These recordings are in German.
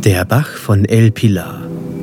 Der Bach von El Pilar.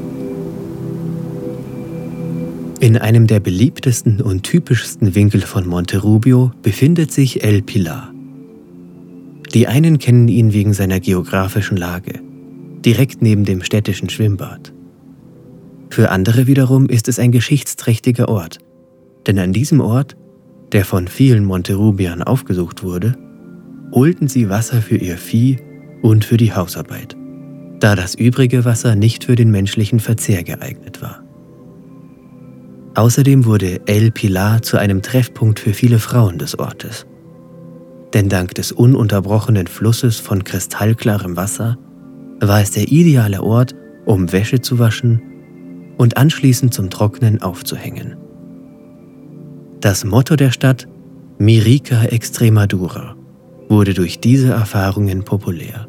In einem der beliebtesten und typischsten Winkel von Monterrubio befindet sich El Pilar. Die einen kennen ihn wegen seiner geografischen Lage, direkt neben dem städtischen Schwimmbad. Für andere wiederum ist es ein geschichtsträchtiger Ort, denn an diesem Ort, der von vielen Monterrubiern aufgesucht wurde, holten sie Wasser für ihr Vieh und für die Hausarbeit, da das übrige Wasser nicht für den menschlichen Verzehr geeignet war. Außerdem wurde El Pilar zu einem Treffpunkt für viele Frauen des Ortes. Denn dank des ununterbrochenen Flusses von kristallklarem Wasser war es der ideale Ort, um Wäsche zu waschen und anschließend zum Trocknen aufzuhängen. Das Motto der Stadt, Mirica Extremadura, wurde durch diese Erfahrungen populär.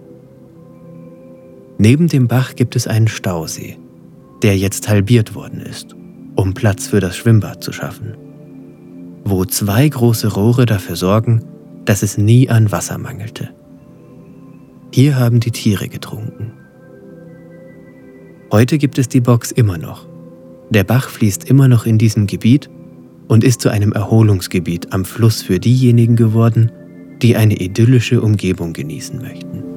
Neben dem Bach gibt es einen Stausee, der jetzt halbiert worden ist, um Platz für das Schwimmbad zu schaffen, wo 2 große Rohre dafür sorgen, dass es nie an Wasser mangelte. Hier haben die Tiere getrunken. Heute gibt es die Box immer noch. Der Bach fließt immer noch in diesem Gebiet und ist zu einem Erholungsgebiet am Fluss für diejenigen geworden, die eine idyllische Umgebung genießen möchten.